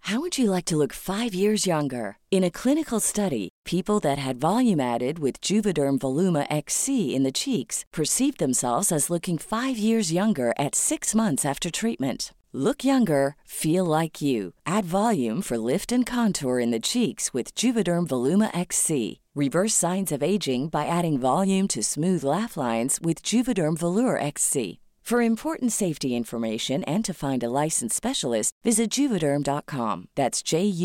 How would you like to look 5 years younger? In a clinical study, people that had volume added with Juvederm Voluma XC in the cheeks perceived themselves as looking 5 years younger at 6 months after treatment. Look younger, feel like you. Add volume for lift and contour in the cheeks with Juvederm Voluma XC. Reverse signs of aging by adding volume to smooth laugh lines with Juvederm Volure XC. For important safety information and to find a licensed specialist, visit Juvederm.com. That's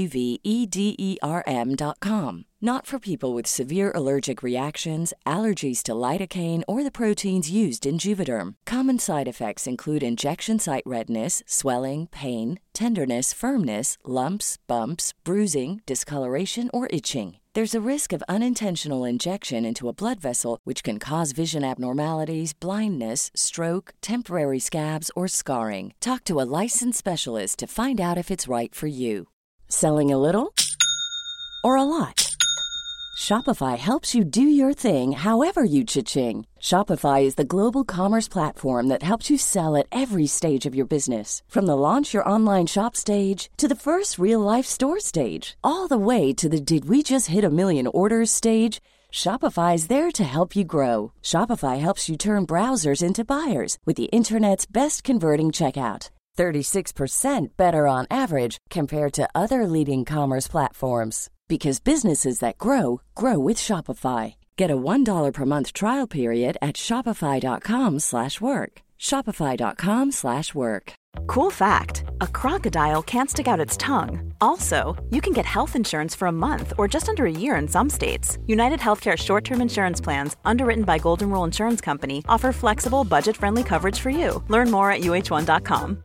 JUVEDERM.com. Not for people with severe allergic reactions, allergies to lidocaine, or the proteins used in Juvederm. Common side effects include injection site redness, swelling, pain, tenderness, firmness, lumps, bumps, bruising, discoloration, or itching. There's a risk of unintentional injection into a blood vessel, which can cause vision abnormalities, blindness, stroke, temporary scabs, or scarring. Talk to a licensed specialist to find out if it's right for you. Selling a little or a lot? Shopify helps you do your thing however you cha-ching. Shopify is the global commerce platform that helps you sell at every stage of your business. From the launch your online shop stage to the first real-life store stage, all the way to the did we just hit a million orders stage. Shopify is there to help you grow. Shopify helps you turn browsers into buyers with the internet's best converting checkout. 36% better on average compared to other leading commerce platforms. Because businesses that grow, grow with Shopify. Get a $1 per month trial period at shopify.com/work. Shopify.com/work. Cool fact, a crocodile can't stick out its tongue. Also, you can get health insurance for a month or just under a year in some states. United Healthcare short-term insurance plans, underwritten by Golden Rule Insurance Company, offer flexible, budget-friendly coverage for you. Learn more at UH1.com.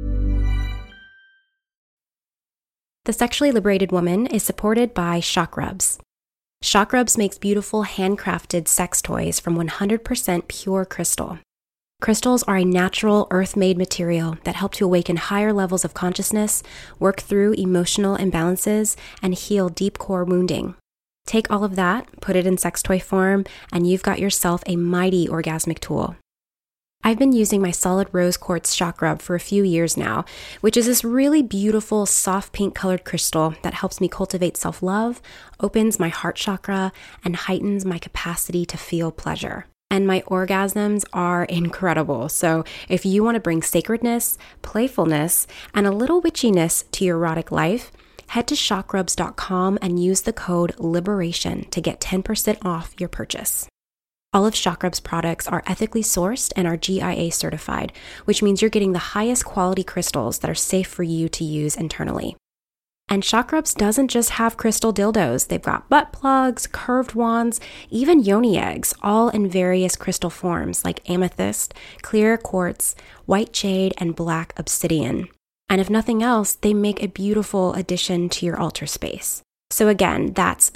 The Sexually Liberated Woman is supported by Shock Rubs. Shock Rubs makes beautiful handcrafted sex toys from 100% pure crystal. Crystals are a natural earth-made material that help to awaken higher levels of consciousness, work through emotional imbalances, and heal deep core wounding. Take all of that, put it in sex toy form, and you've got yourself a mighty orgasmic tool. I've been using my solid rose quartz shock rub for a few years now, which is this really beautiful soft pink colored crystal that helps me cultivate self-love, opens my heart chakra, and heightens my capacity to feel pleasure. And my orgasms are incredible. So if you want to bring sacredness, playfulness, and a little witchiness to your erotic life, head to shockrubs.com and use the code LIBERATION to get 10% off your purchase. All of Shock Rubs products are ethically sourced and are GIA certified, which means you're getting the highest quality crystals that are safe for you to use internally. And Shock Rubs doesn't just have crystal dildos. They've got butt plugs, curved wands, even yoni eggs, all in various crystal forms like amethyst, clear quartz, white jade, and black obsidian. And if nothing else, they make a beautiful addition to your altar space. So again, that's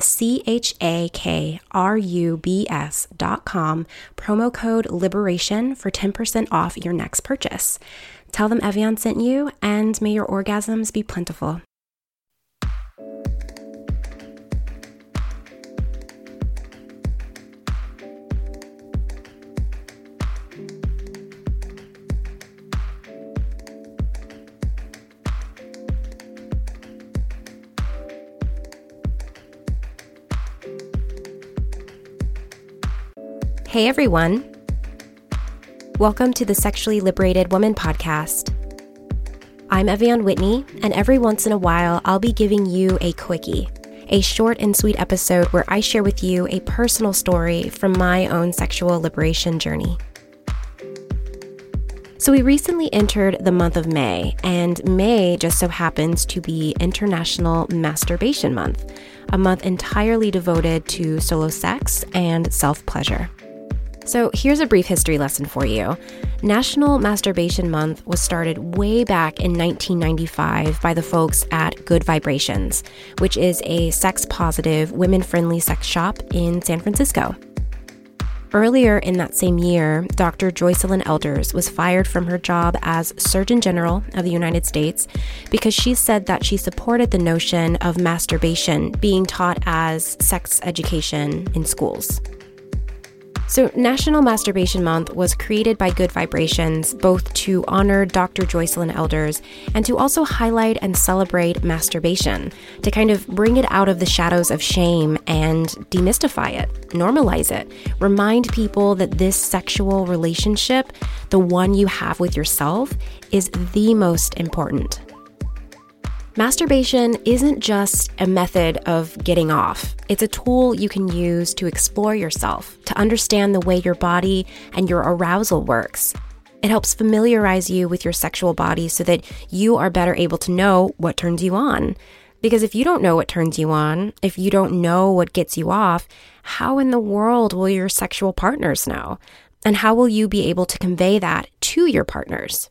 CHAKRUBS.com, promo code LIBERATION for 10% off your next purchase. Tell them Evian sent you, and may your orgasms be plentiful. Hey everyone! Welcome to the Sexually Liberated Woman podcast. I'm Evian Whitney, and every once in a while I'll be giving you a quickie, a short and sweet episode where I share with you a personal story from my own sexual liberation journey. So we recently entered the month of May, and May just so happens to be International Masturbation Month, a month entirely devoted to solo sex and self-pleasure. So here's a brief history lesson for you. National Masturbation Month was started way back in 1995 by the folks at Good Vibrations, which is a sex-positive, women-friendly sex shop in San Francisco. Earlier in that same year, Dr. Joycelyn Elders was fired from her job as Surgeon General of the United States because she said that she supported the notion of masturbation being taught as sex education in schools. So National Masturbation Month was created by Good Vibrations, both to honor Dr. Joycelyn Elders and to also highlight and celebrate masturbation, to kind of bring it out of the shadows of shame and demystify it, normalize it, remind people that this sexual relationship, the one you have with yourself, is the most important. Masturbation isn't just a method of getting off. It's a tool you can use to explore yourself, to understand the way your body and your arousal works. It helps familiarize you with your sexual body so that you are better able to know what turns you on. Because if you don't know what turns you on, if you don't know what gets you off, how in the world will your sexual partners know? And how will you be able to convey that to your partners?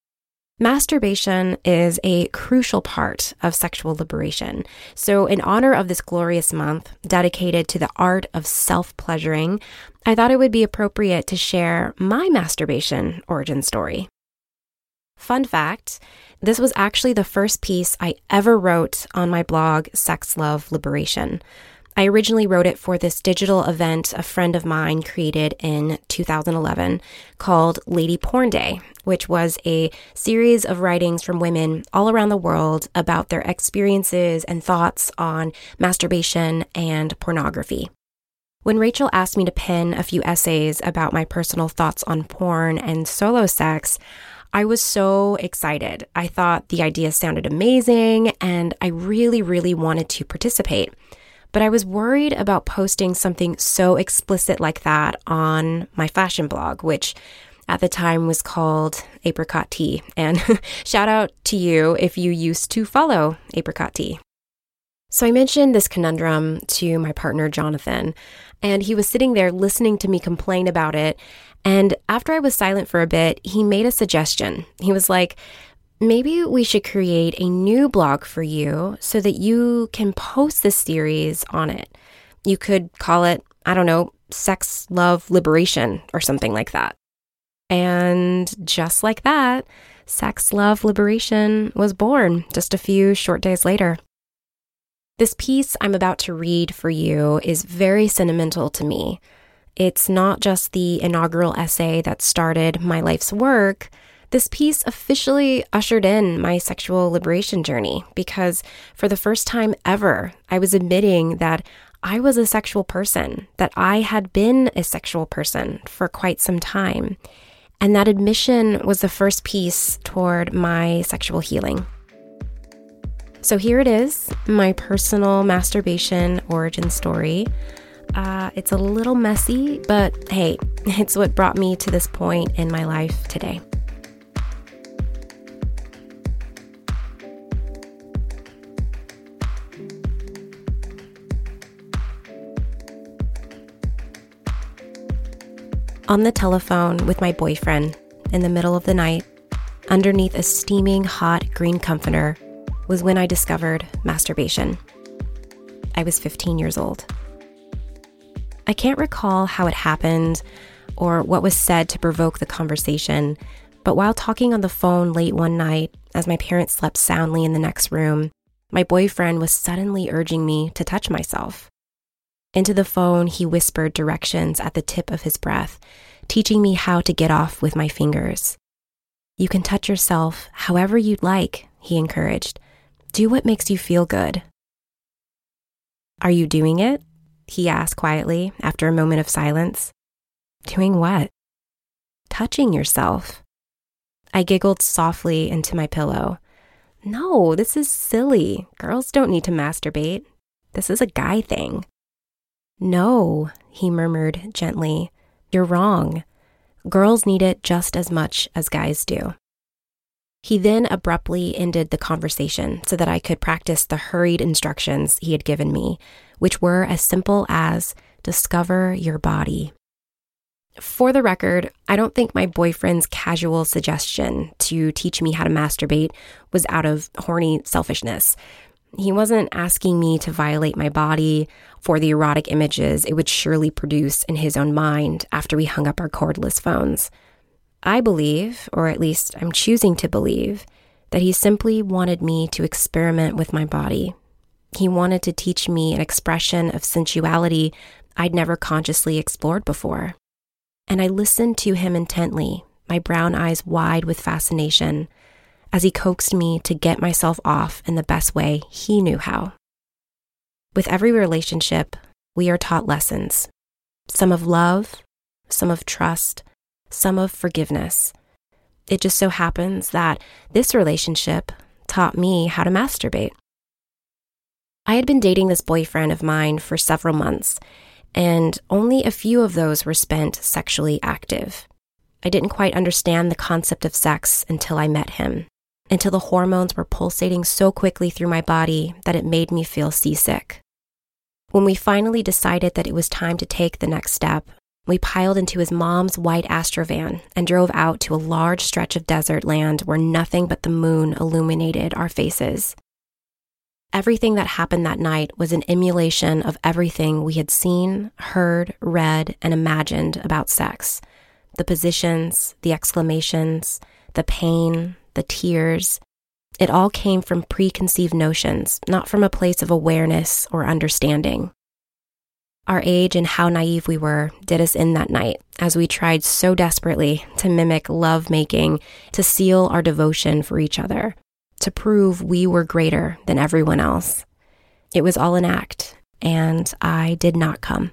Masturbation is a crucial part of sexual liberation. So in honor of this glorious month dedicated to the art of self-pleasuring, I thought it would be appropriate to share my masturbation origin story. Fun fact, this was actually the first piece I ever wrote on my blog, Sex, Love, Liberation. I originally wrote it for this digital event a friend of mine created in 2011 called Lady Porn Day, which was a series of writings from women all around the world about their experiences and thoughts on masturbation and pornography. When Rachel asked me to pen a few essays about my personal thoughts on porn and solo sex, I was so excited. I thought the idea sounded amazing, and I really, really wanted to participate. But I was worried about posting something so explicit like that on my fashion blog, which at the time was called Apricot Tea. And shout out to you if you used to follow Apricot Tea. So I mentioned this conundrum to my partner, Jonathan, and he was sitting there listening to me complain about it. And after I was silent for a bit, he made a suggestion. He was like, maybe we should create a new blog for you so that you can post this series on it. You could call it, I don't know, Sex, Love, Liberation or something like that. And just like that, Sex, Love, Liberation was born just a few short days later. This piece I'm about to read for you is very sentimental to me. It's not just the inaugural essay that started my life's work. This piece officially ushered in my sexual liberation journey because for the first time ever, I was admitting that I was a sexual person, that I had been a sexual person for quite some time. And that admission was the first piece toward my sexual healing. So here it is, my personal masturbation origin story. It's a little messy, but hey, it's what brought me to this point in my life today. On the telephone with my boyfriend in the middle of the night, underneath a steaming hot green comforter, was when I discovered masturbation. I was 15 years old. I can't recall how it happened or what was said to provoke the conversation, but while talking on the phone late one night, as my parents slept soundly in the next room, my boyfriend was suddenly urging me to touch myself. Into the phone, he whispered directions at the tip of his breath, teaching me how to get off with my fingers. You can touch yourself however you'd like, he encouraged. Do what makes you feel good. Are you doing it? He asked quietly after a moment of silence. Doing what? Touching yourself. I giggled softly into my pillow. No, this is silly. Girls don't need to masturbate. This is a guy thing. No, he murmured gently. You're wrong. Girls need it just as much as guys do. He then abruptly ended the conversation so that I could practice the hurried instructions he had given me, which were as simple as discover your body. For the record, I don't think my boyfriend's casual suggestion to teach me how to masturbate was out of horny selfishness. He wasn't asking me to violate my body for the erotic images it would surely produce in his own mind after we hung up our cordless phones. I believe, or at least I'm choosing to believe, that he simply wanted me to experiment with my body. He wanted to teach me an expression of sensuality I'd never consciously explored before. and I listened to him intently, my brown eyes wide with fascination, as he coaxed me to get myself off in the best way he knew how. With every relationship, we are taught lessons, some of love, some of trust, some of forgiveness. It just so happens that this relationship taught me how to masturbate. I had been dating this boyfriend of mine for several months, and only a few of those were spent sexually active. I didn't quite understand the concept of sex until I met him, until the hormones were pulsating so quickly through my body that it made me feel seasick. When we finally decided that it was time to take the next step, we piled into his mom's white Astrovan and drove out to a large stretch of desert land where nothing but the moon illuminated our faces. Everything that happened that night was an emulation of everything we had seen, heard, read, and imagined about sex. The positions, the exclamations, the pain, the tears. It all came from preconceived notions, not from a place of awareness or understanding. Our age and how naive we were did us in that night, as we tried so desperately to mimic love-making, to seal our devotion for each other, to prove we were greater than everyone else. It was all an act, and I did not come.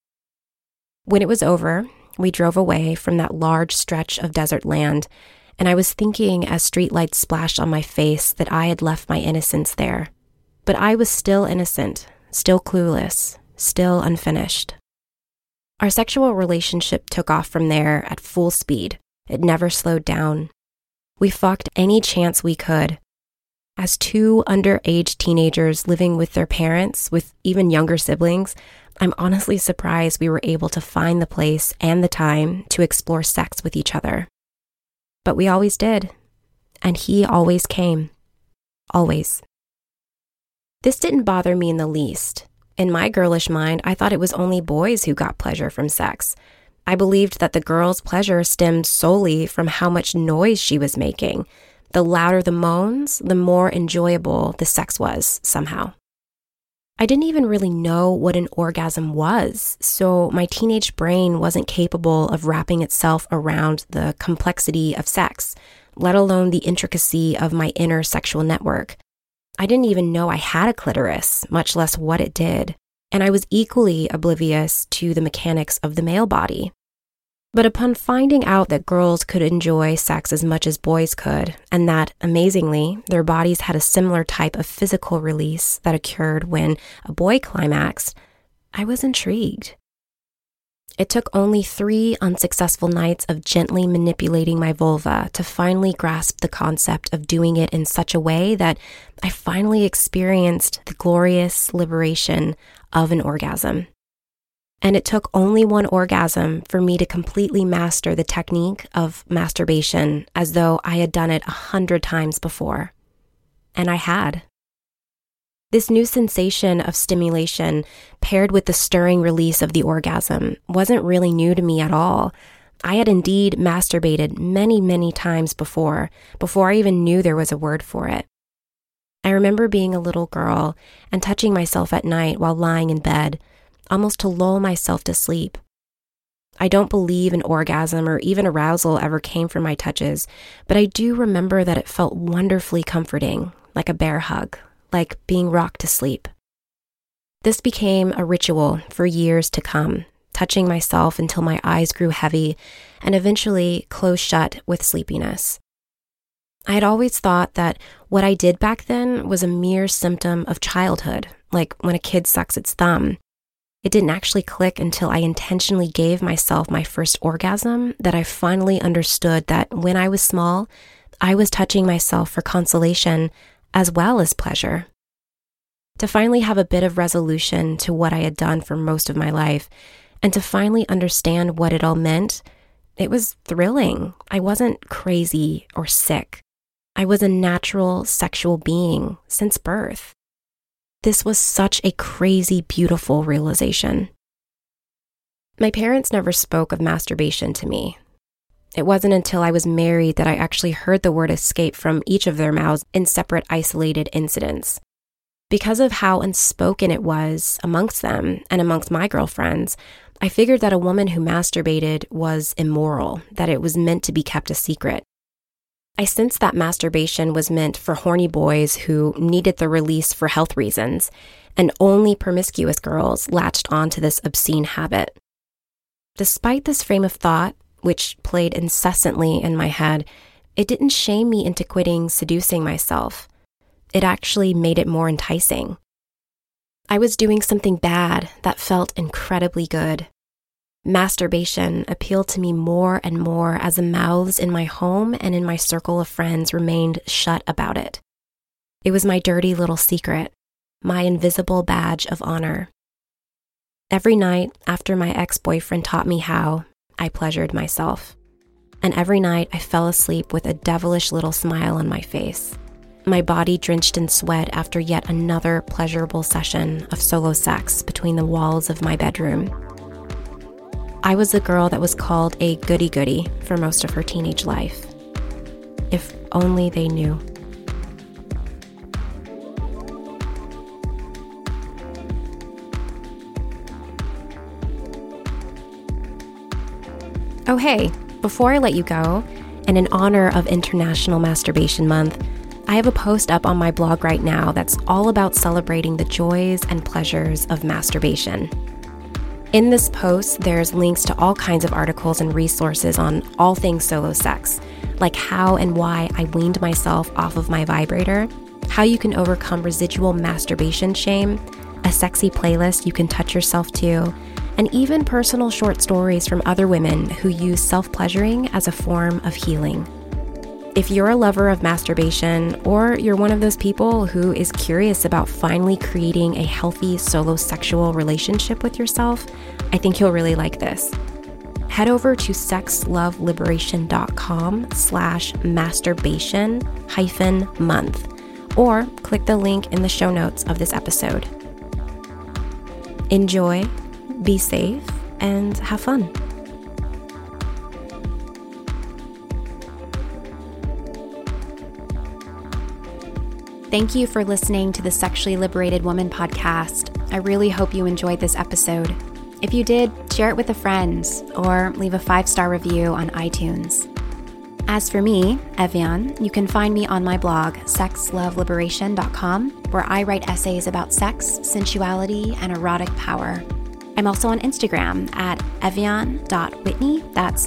When it was over, we drove away from that large stretch of desert land, and I was thinking as streetlights splashed on my face that I had left my innocence there. But I was still innocent, still clueless, still unfinished. Our sexual relationship took off from there at full speed. It never slowed down. We fucked any chance we could. As two underage teenagers living with their parents, with even younger siblings, I'm honestly surprised we were able to find the place and the time to explore sex with each other. But we always did, and he always came. Always. This didn't bother me in the least. In my girlish mind, I thought it was only boys who got pleasure from sex. I believed that the girl's pleasure stemmed solely from how much noise she was making. The louder the moans, the more enjoyable the sex was, somehow. I didn't even really know what an orgasm was, so my teenage brain wasn't capable of wrapping itself around the complexity of sex, let alone the intricacy of my inner sexual network. I didn't even know I had a clitoris, much less what it did, and I was equally oblivious to the mechanics of the male body. But upon finding out that girls could enjoy sex as much as boys could, and that, amazingly, their bodies had a similar type of physical release that occurred when a boy climaxed, I was intrigued. It took only 3 unsuccessful nights of gently manipulating my vulva to finally grasp the concept of doing it in such a way that I finally experienced the glorious liberation of an orgasm. And it took only one orgasm for me to completely master the technique of masturbation as though I had done it 100 times before. And I had. This new sensation of stimulation, paired with the stirring release of the orgasm, wasn't really new to me at all. I had indeed masturbated many, many times before I even knew there was a word for it. I remember being a little girl and touching myself at night while lying in bed, almost to lull myself to sleep. I don't believe an orgasm or even arousal ever came from my touches, but I do remember that it felt wonderfully comforting, like a bear hug, like being rocked to sleep. This became a ritual for years to come, touching myself until my eyes grew heavy and eventually closed shut with sleepiness. I had always thought that what I did back then was a mere symptom of childhood, like when a kid sucks its thumb. It didn't actually click until I intentionally gave myself my first orgasm that I finally understood that when I was small, I was touching myself for consolation as well as pleasure. To finally have a bit of resolution to what I had done for most of my life, and to finally understand what it all meant, it was thrilling. I wasn't crazy or sick. I was a natural sexual being since birth. This was such a crazy, beautiful realization. My parents never spoke of masturbation to me. It wasn't until I was married that I actually heard the word escape from each of their mouths in separate, isolated incidents. Because of how unspoken it was amongst them and amongst my girlfriends, I figured that a woman who masturbated was immoral, that it was meant to be kept a secret. I sensed that masturbation was meant for horny boys who needed the release for health reasons, and only promiscuous girls latched onto this obscene habit. Despite this frame of thought, which played incessantly in my head, it didn't shame me into quitting seducing myself. It actually made it more enticing. I was doing something bad that felt incredibly good. Masturbation appealed to me more and more as the mouths in my home and in my circle of friends remained shut about it. It was my dirty little secret, my invisible badge of honor. Every night after my ex-boyfriend taught me how, I pleasured myself. And every night I fell asleep with a devilish little smile on my face, my body drenched in sweat after yet another pleasurable session of solo sex between the walls of my bedroom. I was the girl that was called a goody-goody for most of her teenage life. If only they knew. Oh hey, before I let you go, and in honor of International Masturbation Month, I have a post up on my blog right now that's all about celebrating the joys and pleasures of masturbation. In this post, there's links to all kinds of articles and resources on all things solo sex, like how and why I weaned myself off of my vibrator, how you can overcome residual masturbation shame, a sexy playlist you can touch yourself to, and even personal short stories from other women who use self-pleasuring as a form of healing. If you're a lover of masturbation, or you're one of those people who is curious about finally creating a healthy solo sexual relationship with yourself, I think you'll really like this. Head over to sexloveliberationcom/masturbation-month, or click the link in the show notes of this episode. Enjoy, be safe, and have fun. Thank you for listening to the Sexually Liberated Woman podcast. I really hope you enjoyed this episode. If you did, share it with a friend or leave a 5-star review on iTunes. As for me, Evian, you can find me on my blog, sexloveliberation.com, where I write essays about sex, sensuality, and erotic power. I'm also on Instagram at evian.whitney, that's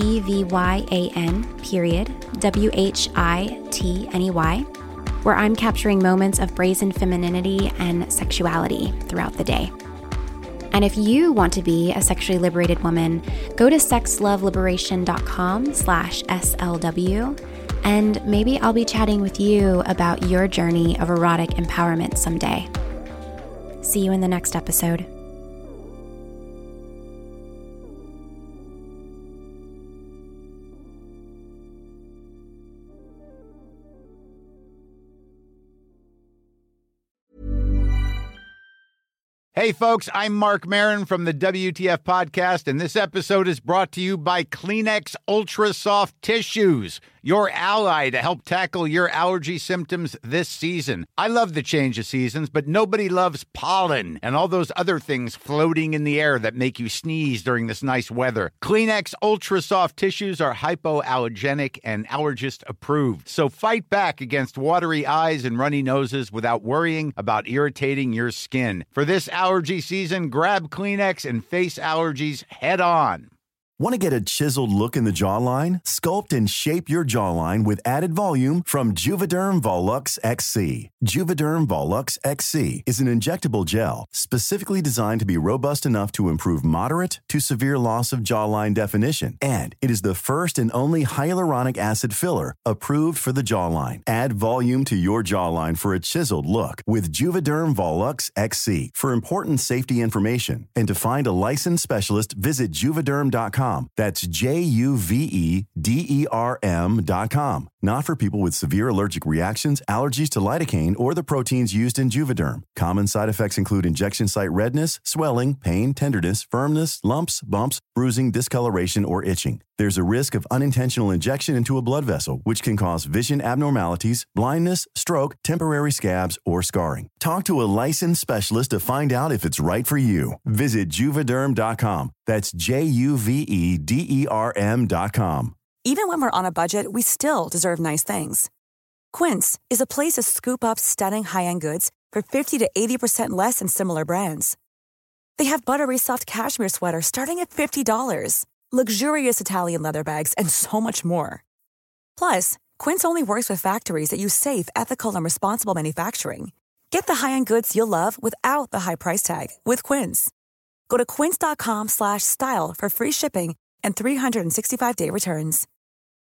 EVYAN_WHITNEY, where I'm capturing moments of brazen femininity and sexuality throughout the day. And if you want to be a sexually liberated woman, go to sexloveliberation.com/SLW, and maybe I'll be chatting with you about your journey of erotic empowerment someday. See you in the next episode. Hey folks, I'm Mark Maron from the WTF Podcast, and this episode is brought to you by Kleenex Ultra Soft Tissues, your ally to help tackle your allergy symptoms this season. I love the change of seasons, but nobody loves pollen and all those other things floating in the air that make you sneeze during this nice weather. Kleenex Ultra Soft Tissues are hypoallergenic and allergist approved, so fight back against watery eyes and runny noses without worrying about irritating your skin. For this allergy season, grab Kleenex and face allergies head on. Want to get a chiseled look in the jawline? Sculpt and shape your jawline with added volume from Juvederm Volux XC. Juvederm Volux XC is an injectable gel specifically designed to be robust enough to improve moderate to severe loss of jawline definition. And it is the first and only hyaluronic acid filler approved for the jawline. Add volume to your jawline for a chiseled look with Juvederm Volux XC. For important safety information and to find a licensed specialist, visit Juvederm.com. That's Juvederm.com. Not for people with severe allergic reactions, allergies to lidocaine, or the proteins used in Juvederm. Common side effects include injection site redness, swelling, pain, tenderness, firmness, lumps, bumps, bruising, discoloration, or itching. There's a risk of unintentional injection into a blood vessel, which can cause vision abnormalities, blindness, stroke, temporary scabs, or scarring. Talk to a licensed specialist to find out if it's right for you. Visit Juvederm.com. That's JUVEDERM.com. Even when we're on a budget, we still deserve nice things. Quince is a place to scoop up stunning high-end goods for 50 to 80% less than similar brands. They have buttery soft cashmere sweaters starting at $50, luxurious Italian leather bags, and so much more. Plus, Quince only works with factories that use safe, ethical, and responsible manufacturing. Get the high-end goods you'll love without the high price tag with Quince. Go to quince.com/style for free shipping and 365-day returns.